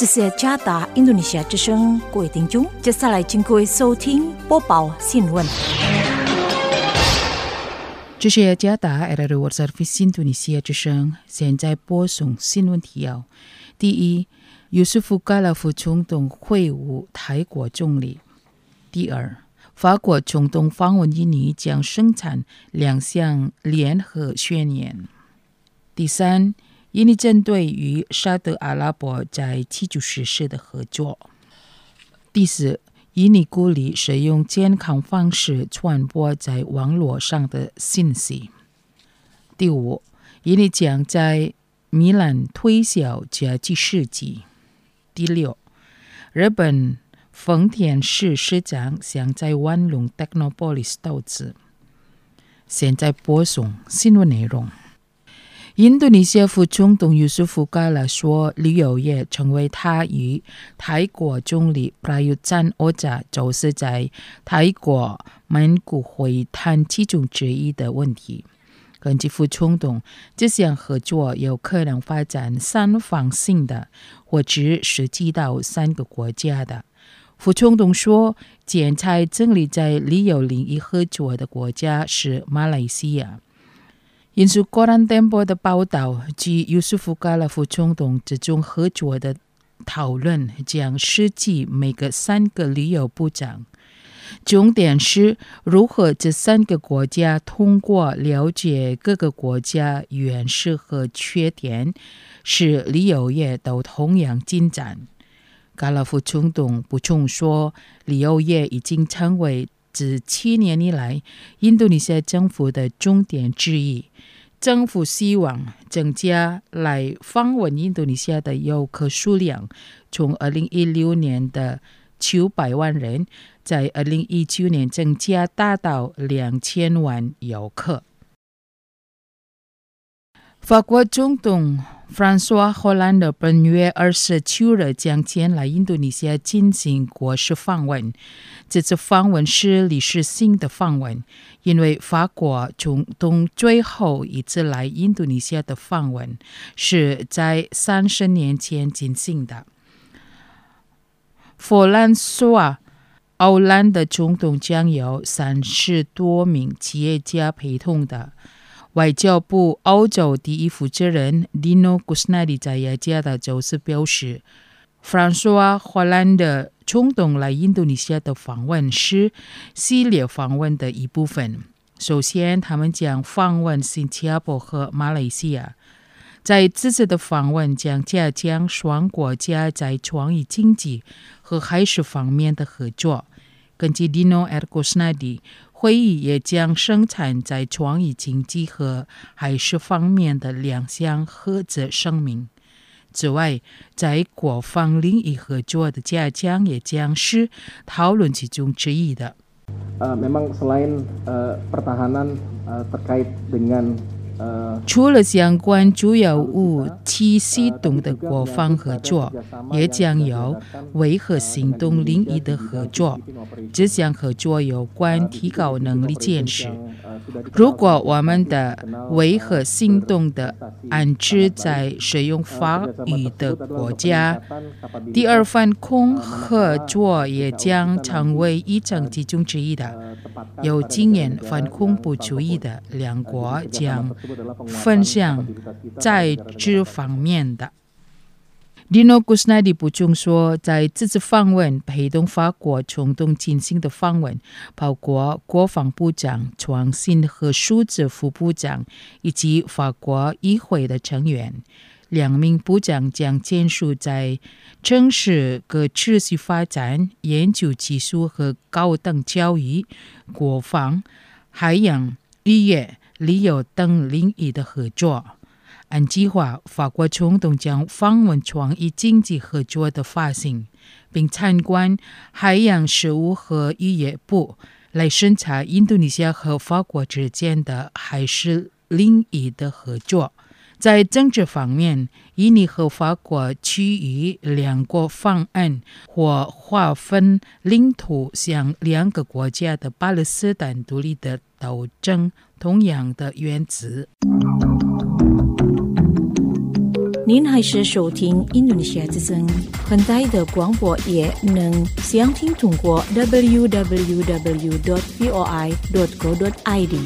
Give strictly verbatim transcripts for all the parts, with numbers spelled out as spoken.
这是加达印度尼西亚之声，各位听众，接下来请各位收听播报新闻。 这是加达 R R W Service 印度尼西亚之声，现在播送新闻提要。第一，尤素夫·加拉夫总统会晤泰国总理。第二，法国总统访问印尼将生产两项联合宣言。第三，印尼针对与沙特阿拉伯在基础设施的合作。第四，印尼鼓励使用健康方式传播在网络上的信息。第五，印尼将在米兰推销家计事机。第六，日本丰田市市长想在万隆 Technopolis 投资。现在播送新闻内容。印度尼西亚副总统尤素夫·加拉说，旅游业成为他与泰国总理Prayut Chan-o-cha周四在泰国曼谷会谈其中之一的问题。根据副总统，这项合作有可能发展三方性的，或者涉及到三个国家的。副总统说，现在正立在旅游领域合作的国家是马来西亚。引述《国安电波》的报道，据尤素夫·加拉副总统这种合作的讨论将涉及每个三个旅游部长，重点是如何这三个国家通过了解各个国家优势和缺点，使旅游业都同样进展。加拉副总统补充说，旅游业已经成为自七年以来印度尼西亚政府的重点之一。政府希望增加来访问印度尼西亚的游客数量，从二零一六年的九百万人，在二零一九年增加达到两千万游客。法国总统弗朗索瓦·霍兰德本月二十九日将前来印度尼西亚进行国事访问。这次访问是历史性的访问，因为法国总统最后一次来印度尼西亚的访问是在三十年前进行的。弗朗索瓦·奥兰德总统将有三十多名企业家陪同的。外交部欧洲第一负责人 Dino Kusnadi 在雅加达周四表示，弗朗索瓦·霍兰德总统来印度尼西亚的访问是系列访问的一部分。首先，他们将访问新加坡和马来西亚。在这次的访问将加强双国家在创意经济和海事方面的合作。根据 Dino Kusnadi，会议也将生产在创意经济和海事方面的两项合作声明。此外，在国防领域合作的加强也将是讨论其中之一的。 Uh, memang selain uh, pertahanan uh, terkait dengan 除了相关主要武器系统的国防合作，也将有维和行动领域的合作。这项合作有关提高能力建设。如果我们的维和行动的安置在使用法语的国家，第二反恐合作也将成为一种其中之一的。有经验反恐怖主义的两国将分享在这方面的。Dino Kusnadi 补充说，在这次访问陪同法国总统进行的访问，包括国防部长、创新和数字副部长以及法国议会的成员。两名部长将签署在城市可持续发展、研究技术和高等教育、国防、海洋、渔业、旅游等领域的合作。按计划，法国总统将访问创意经济合作的发行，并参观海洋事务和渔业部，来审查印度尼西亚和法国之间的海事领域的合作。在政治方面，印尼和法国区域两国方案或划分领土向两个国家的巴勒斯坦独立的斗争同样的原则。 您还是收听印度尼西亚之声，很大的广播也能详听通过 double-u double-u double-u dot voi dot co dot i d。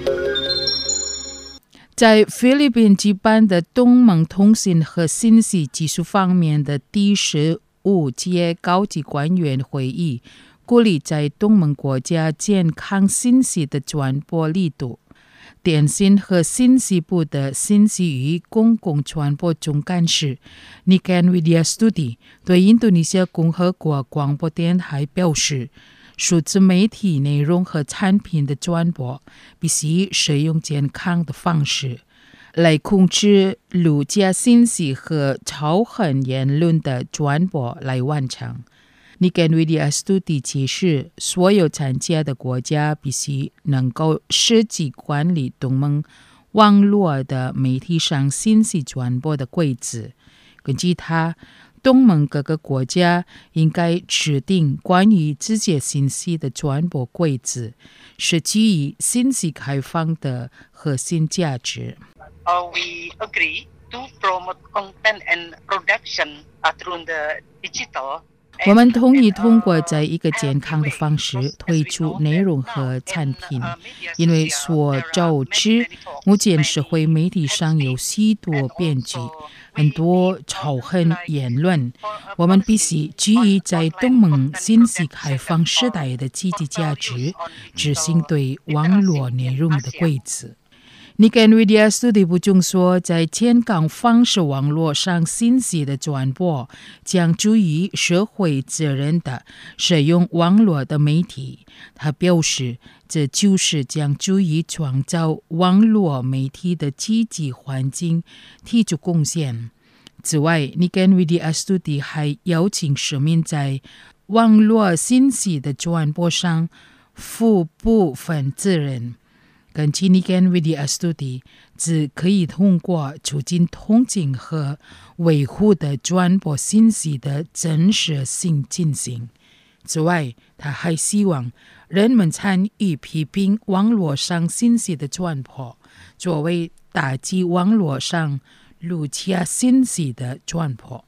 在菲律宾举办的东盟通信和信息技术方面的第十五届高级官员会议，鼓励在东盟国家健康信息的传播力度。电信和信息部的信息与公共传播总干事 Niken Widyastudi 对印度尼西亚共和国广播电台表示，数字媒体内容和产品的传播必须使用健康的方式来控制虚假信息和仇恨言论的传播来完成。Niken Widyastudi解释，所有参加的国家必须能够实际管理东盟网络的媒体上信息传播的规则。根据他，东盟各个国家应该制定关于这些信息的传播规则，是基于信息开放的核心价值。 Uh, we agree to promote content and production uh, through the digital. 我们同意通过在一个健康的方式推出内容和产品，因为所周知，目前社会媒体上有许多编辑，很多仇恨言论。我们必须基于在东盟信息开放时代的积极价值，执行对网络内容的规则。Niken Widyastudi补充说，在健康方式网络上信息的传播将注意社会责任的使用网络的媒体。他表示，这就是将注意创造网络媒体的积极环境提出贡献。此外， Niken Widyastudi 还邀请市民在网络信息的传播上负部分责任。根据 Niken Widyastudi， 只可以通过促进通信和维护的传播信息的真实性进行。此外，他还希望人们参与批评网络上信息的传播，作为打击网络上虚假信息的传播。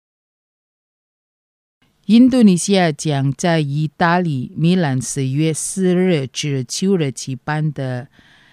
印度尼西亚将在意大利米兰四月四日至九日举办的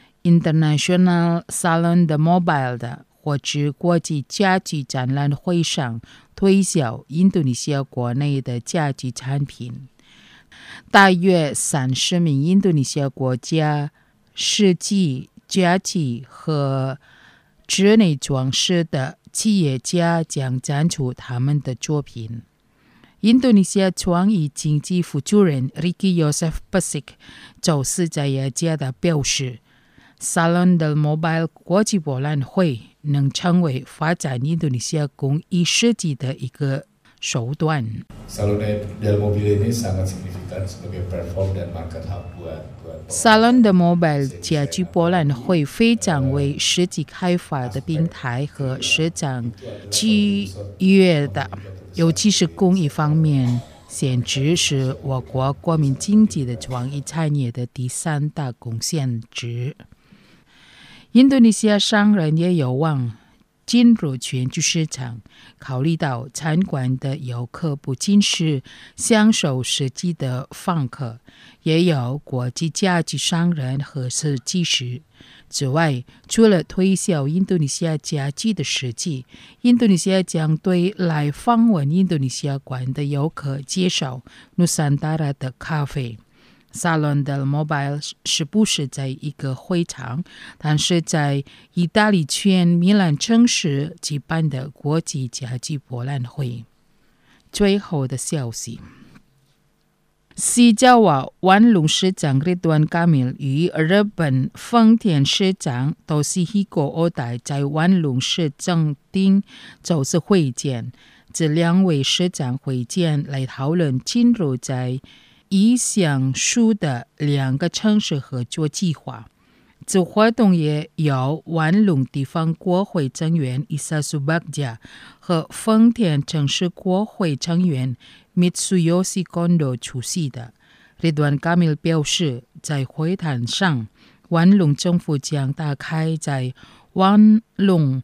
International Salon de Mobile 的或者国际家具展览会上推销印度尼西亚国内的家具产品。大约三十名印度尼西亚国家设计家具和室内装饰的企业家将展出他们的作品。印度尼西亚创意经济负责人 Ricky Yosef Pasik 周四在雅加达表示， Salon del Mobile 国际博览会能成为发展印度尼西亚工艺设计的一个手段。 Salon del Mobile ini sangat signifikan sebagai platform dan market hub buat Salon del Mobile 家具博览会非常为设计开发的平台和市场契约的，尤其是工艺方面，简直是我国国民经济的创意产业的第三大贡献之。印度尼西亚商人也有望进入全球市场，考虑到参观的游客不仅是享受设计的访客，也有国际家具商人和设计师。此外，除了推销印度尼西亚家具的设计，印度尼西亚将对来访问印度尼西亚馆的游客介绍努桑达拉的咖啡。Salon del Mobile 是不是在一个会场，但是在意大利全米兰城市举办的国际家具博览会。最后的消息，西爪哇万隆市长 Ridwan Kamil 与日本丰田市长 Toshihiko Oda 在万隆市政厅周四会见，这两位市长会见来讨论进入在以上述的两个城市合作计划。此活动也由万隆地方国会成员 Isa Subagja 和丰田城市国会成员 Mitsuyoshi Kondo 出席的。Ridwan Kamil 表示，在会谈上，万隆政府将打开在万隆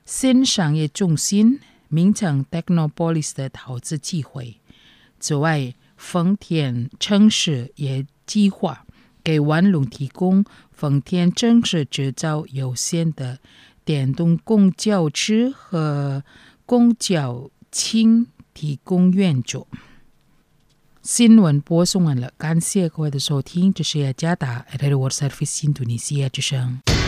新商业中心名称 Technopolis 的投资机会。此外，丰田城市也计划给万隆提供丰田城市制造有限的电动公交车和公交轻提供援助。新闻播送完了，感谢各位的收听，这是雅加达 World Service Indonesia 之声。